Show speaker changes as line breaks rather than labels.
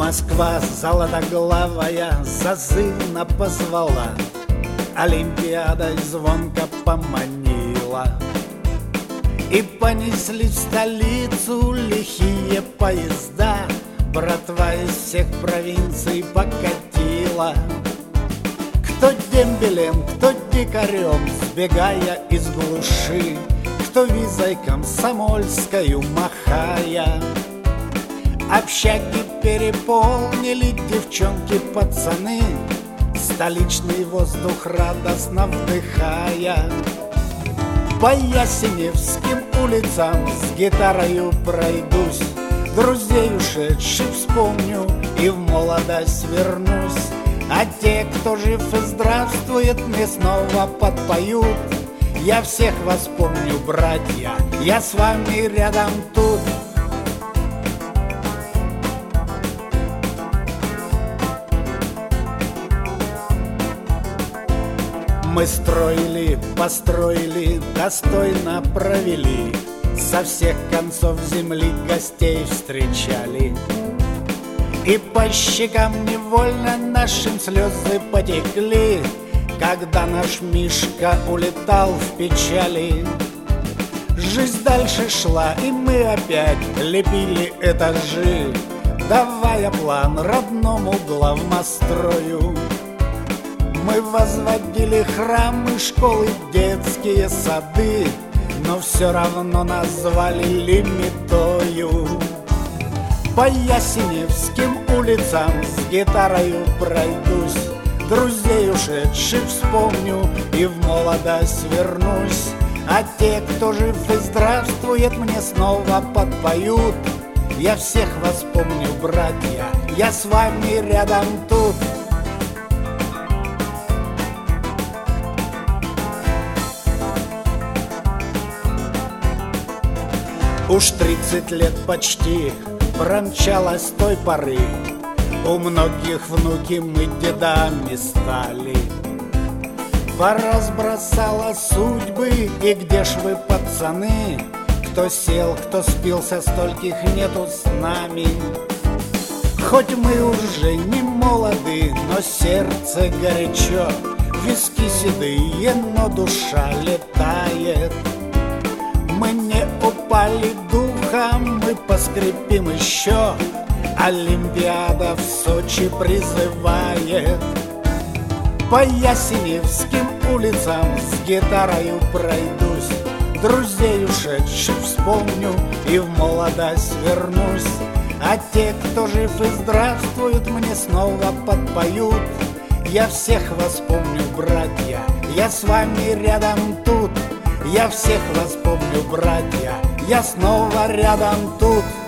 Москва золотоглавая зазывно позвала, Олимпиадой звонко поманила. И понеслись в столицу лихие поезда, братва из всех провинций покатила. Кто дембелем, кто дикарем, сбегая из глуши, кто визой комсомольскою махая. Общаги переполнили девчонки, пацаны, столичный воздух радостно вдыхая. По Ясеневским улицам с гитарою пройдусь, друзей ушедших вспомню и в молодость вернусь. А те, кто жив и здравствует, мне снова подпоют. Я всех вас помню, братья, я с вами рядом тут. Мы строили, построили, достойно провели, со всех концов земли гостей встречали. И по щекам невольно нашим слезы потекли, когда наш Мишка улетал в печали. Жизнь дальше шла, и мы опять лепили этажи, давая план родному главмострою. Мы возводили храмы, школы, детские сады, но все равно назвали лимитою. По Ясеневским улицам с гитарою пройдусь, друзей ушедших вспомню и в молодость вернусь. А те, кто жив и здравствует, мне снова подпоют. Я всех вас помню, братья, я с вами рядом тут. Уж 30 лет почти промчалось с той поры, у многих внуки мы дедами стали. Поразбросала судьбы, и где ж вы, пацаны? Кто сел, кто спился, стольких нету с нами. Хоть мы уже не молоды, но сердце горячо, виски седые, но душа летает. Мы не упали духом, мы поскрипим еще, Олимпиада в Сочи призывает. По Ясеневским улицам с гитарою пройдусь, друзей ушедших вспомню и в молодость вернусь. А те, кто жив и здравствует, мне снова подпоют. Я всех вас помню, братья, я с вами рядом тут. Я всех вас помню, братья, я снова рядом тут.